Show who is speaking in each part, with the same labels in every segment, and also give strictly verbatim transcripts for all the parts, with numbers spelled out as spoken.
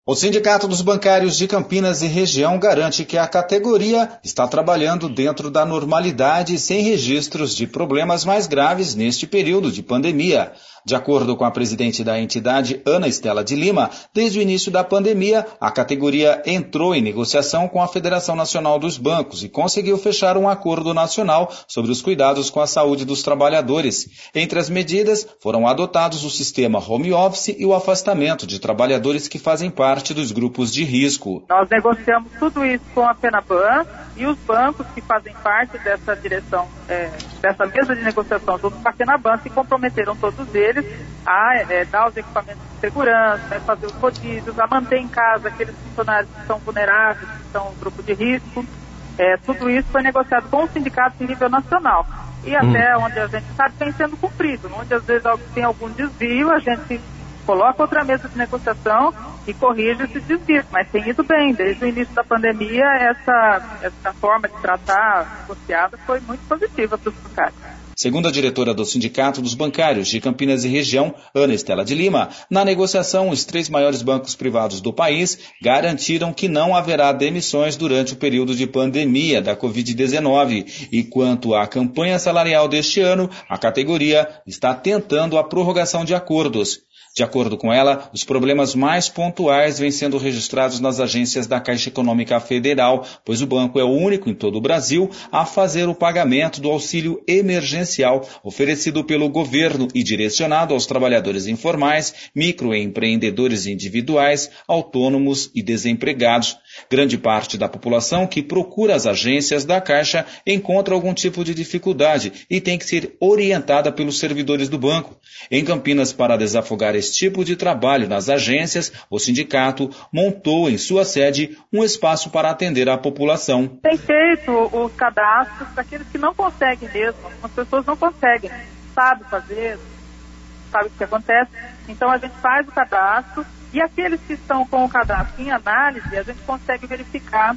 Speaker 1: O Sindicato dos Bancários de Campinas e Região garante que a categoria está trabalhando dentro da normalidade e sem registros de problemas mais graves neste período de pandemia. De acordo com a presidente da entidade, Ana Estela de Lima, desde o início da pandemia, a categoria entrou em negociação com a Federação Nacional dos Bancos e conseguiu fechar um acordo nacional sobre os cuidados com a saúde dos trabalhadores. Entre as medidas, foram adotados o sistema home office e o afastamento de trabalhadores que fazem parte dos grupos de risco.
Speaker 2: Nós negociamos tudo isso com a FENABAN e os bancos que fazem parte dessa direção, é, dessa mesa de negociação junto com a FENABAN se comprometeram todos eles a é, dar os equipamentos de segurança, a fazer os rodízios, a manter em casa aqueles funcionários que são vulneráveis, que são um grupo de risco. É, tudo isso foi negociado com os sindicatos em nível nacional. E até hum. onde a gente sabe tem sendo cumprido. Onde às vezes tem algum desvio, a gente coloca outra mesa de negociação e corrige esse desvio. Mas tem ido bem. Desde o início da pandemia, essa, essa forma de tratar negociada foi muito positiva para os bancários.
Speaker 1: Segundo a diretora do Sindicato dos Bancários de Campinas e Região, Ana Estela de Lima, na negociação, os três maiores bancos privados do país garantiram que não haverá demissões durante o período de pandemia da covid dezenove. E quanto à campanha salarial deste ano, a categoria está tentando a prorrogação de acordos. De acordo com ela, os problemas mais pontuais vêm sendo registrados nas agências da Caixa Econômica Federal, pois o banco é o único em todo o Brasil a fazer o pagamento do auxílio emergencial oferecido pelo governo e direcionado aos trabalhadores informais, microempreendedores individuais, autônomos e desempregados. Grande parte da população que procura as agências da Caixa encontra algum tipo de dificuldade e tem que ser orientada pelos servidores do banco. Em Campinas, para desafogar esse tipo de trabalho nas agências, o sindicato montou em sua sede um espaço para atender a população.
Speaker 2: Tem feito os cadastros para aqueles que não conseguem mesmo, as pessoas não conseguem, sabe fazer, sabe o que acontece, então a gente faz o cadastro e aqueles que estão com o cadastro em análise, a gente consegue verificar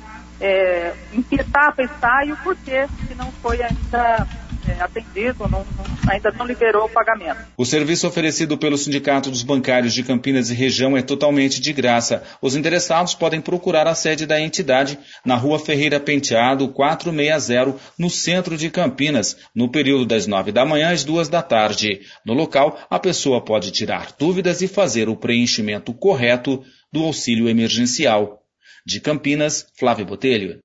Speaker 2: é, em que etapa está e o porquê que não foi ainda é, atendido, não, não, ainda não liberou o pagamento.
Speaker 1: O serviço oferecido pelo Sindicato dos Bancários de Campinas e Região é totalmente de graça. Os interessados podem procurar a sede da entidade na Rua Ferreira Penteado, quatrocentos e sessenta, no centro de Campinas, no período das nove da manhã às duas da tarde. No local, a pessoa pode tirar dúvidas e fazer o preenchimento correto do auxílio emergencial. De Campinas, Flávio Botelho.